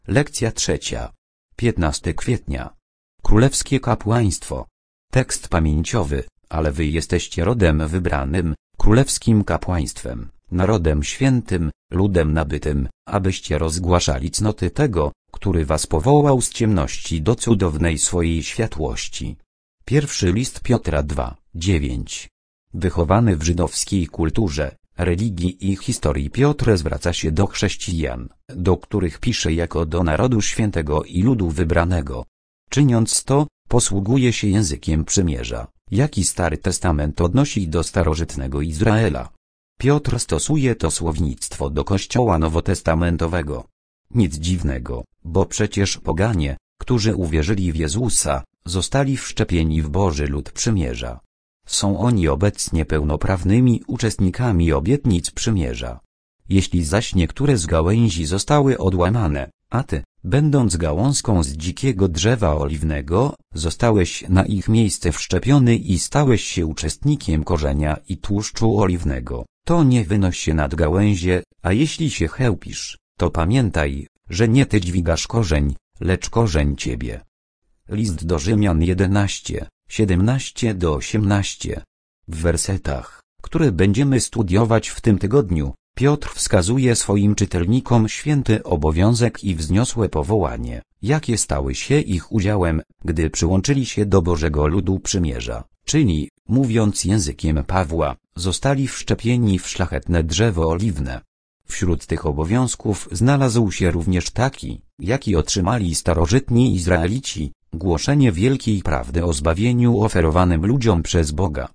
Lekcja 3. 15 kwietnia. Królewskie kapłaństwo. Tekst pamięciowy, ale wy jesteście rodem wybranym, królewskim kapłaństwem, narodem świętym, ludem nabytym, abyście rozgłaszali cnoty tego, który was powołał z ciemności do cudownej swojej światłości. Pierwszy list Piotra 2:9. Wychowany w żydowskiej kulturze, religii i historii, Piotr zwraca się do chrześcijan, do których pisze jako do narodu świętego i ludu wybranego. Czyniąc to, posługuje się językiem przymierza, jaki Stary Testament odnosi do starożytnego Izraela. Piotr stosuje to słownictwo do Kościoła nowotestamentowego. Nic dziwnego, bo przecież poganie, którzy uwierzyli w Jezusa, zostali wszczepieni w Boży lud przymierza. Są oni obecnie pełnoprawnymi uczestnikami obietnic przymierza. Jeśli zaś niektóre z gałęzi zostały odłamane, a ty, będąc gałązką z dzikiego drzewa oliwnego, zostałeś na ich miejsce wszczepiony i stałeś się uczestnikiem korzenia i tłuszczu oliwnego, to nie wynoś się nad gałęzie, a jeśli się chełpisz, to pamiętaj, że nie ty dźwigasz korzeń, lecz korzeń ciebie. List do Rzymian 11, 17-18. W wersetach, które będziemy studiować w tym tygodniu, Piotr wskazuje swoim czytelnikom święty obowiązek i wzniosłe powołanie, jakie stały się ich udziałem, gdy przyłączyli się do Bożego ludu przymierza, czyli, mówiąc językiem Pawła, zostali wszczepieni w szlachetne drzewo oliwne. Wśród tych obowiązków znalazł się również taki, jaki otrzymali starożytni Izraelici: głoszenie wielkiej prawdy o zbawieniu oferowanym ludziom przez Boga.